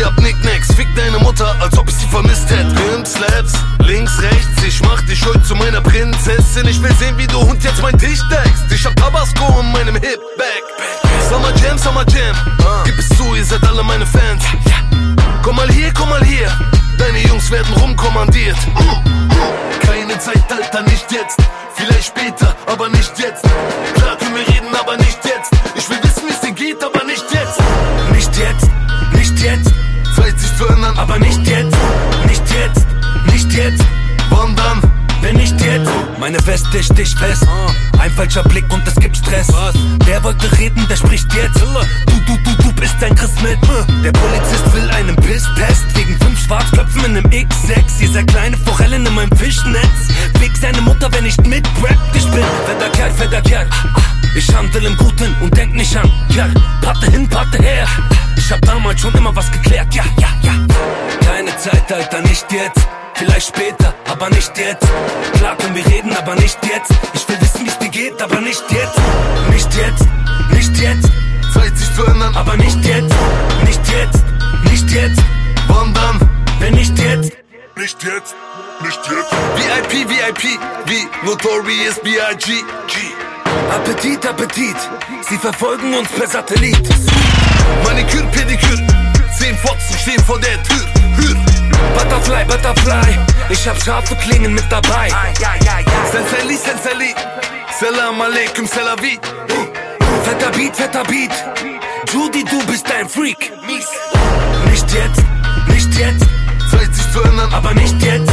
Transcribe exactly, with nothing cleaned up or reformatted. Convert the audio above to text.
Ihr habt Nicknacks, fick deine Mutter, als ob ich sie vermisst hätte. Pimp, Slaps, links, rechts, ich mach dich heute zu meiner Prinzessin. Ich will sehen, wie du Hund jetzt mein Tisch deckst. Ich hab Tabasco in meinem Hip-Bag. Summer Jam, Summer Jam, gib es zu, ihr seid alle meine Fans. Komm mal hier, komm mal hier, deine Jungs werden rumkommandiert. Keine Zeit, Alter, nicht jetzt. Vielleicht später, aber nicht jetzt. Klar können wir reden, aber nicht jetzt. Ich will wissen, wie es dir geht, aber nicht jetzt. Nicht jetzt, nicht jetzt. Zeit sich zu ändern, aber nicht jetzt. Nicht jetzt, nicht jetzt. Wann dann? Wenn nicht jetzt. Meine Weste sticht fest. Ein falscher Blick und es gibt Stress. Was? Wer wollte reden, der spricht jetzt. Du, du, du, du bist ein Chris mit. Der Polizist will einen Pisstest wegen fünf Schwarzköpfen in einem X sechs. Ihr seid kleine Forellen in meinem Fischnetz. Fick seine Mutter, wenn nicht mitrappt. Ich bin fetter Kerl, fetter Kerl. Ich handel im Guten und denk nicht an Kerl. Patte hin, Patte her. Ich hab damals schon immer was geklärt. Ja, ja, ja. Keine Zeit, Alter, nicht jetzt. Vielleicht später, aber nicht jetzt. Klar können wir reden, aber nicht jetzt. Ich will wissen, wie es dir geht, aber nicht jetzt. Nicht jetzt, nicht jetzt. Zeit sich zu ändern, Aber nicht jetzt, nicht jetzt, nicht jetzt. wann dann? Wenn nicht jetzt. Nicht jetzt, nicht jetzt. V I P, V I P, wie Notorious B I G G. Appetit, Appetit. Sie verfolgen uns per Satellit. Maniküre, Pediküre. Zehn Fotzen stehen vor der Tür. Hür. Butterfly, Butterfly. Ich hab scharfe Klingen mit dabei. Senseli, Senseli. Salam alaikum, Salavi. Fetter Beat, fetter Beat. Judy, du bist ein Freak. Mies. Nicht jetzt, nicht jetzt. Zeit sich zu ändern, Aber nicht jetzt.